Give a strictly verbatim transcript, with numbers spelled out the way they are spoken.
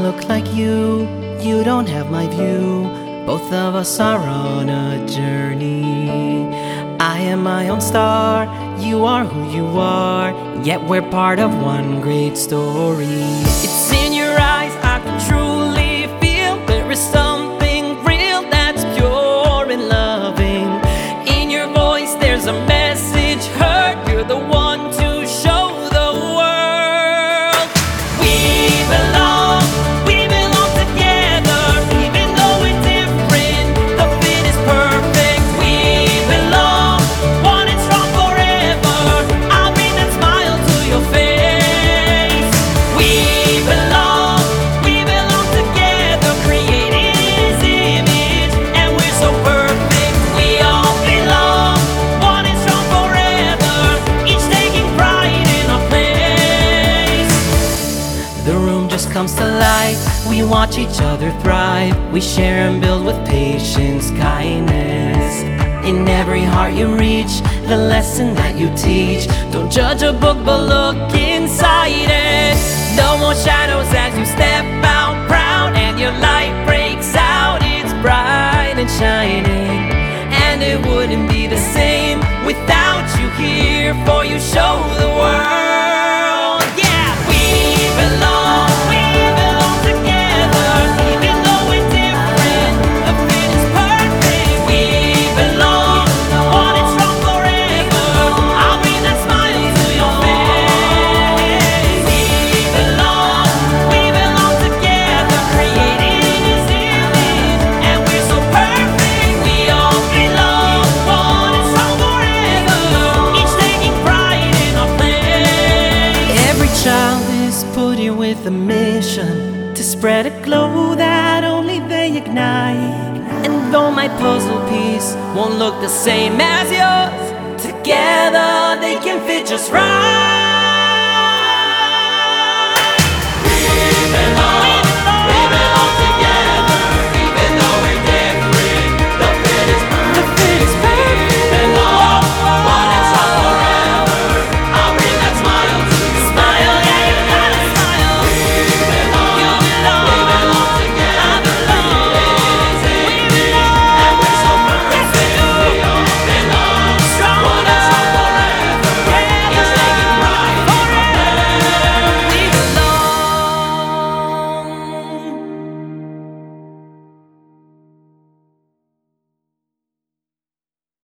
look like you, you don't have my view. Both of us are on a journey. I am my own star, you are who you are, yet we're part of one great story. It's in your eyes, I can truly feel there is something real that's pure and loving. In your voice there's a message heard, you're the one to show the world. We belong, we belong together, even though we're different, the fit is perfect. We belong, one and strong forever, I'll bring that smile to your face. We belong, we belong together, created in His image, and we're so perfect. We all belong, one and strong forever, each taking pride in our place. The room just comes to life, we watch each other thrive. We share and build with patience, kindness. In every heart you reach, the lesson that you teach. Don't judge a book but look inside it. No more shadows as you step out proud, and your light breaks out, it's bright and shining. And it wouldn't be the same without you here, for you show the world. Yeah, we belong, we belong together, even though we're different, the fit is perfect. We belong, one and strong forever, I'll bring that smile to your face. We belong, we belong together, created in His image, and we're so perfect. We all belong, one and strong forever, each taking pride in our place. Every child is put here with a mission, to spread a glow that only they ignite. And though my puzzle piece won't look the same as yours, together they can fit just right. We belong.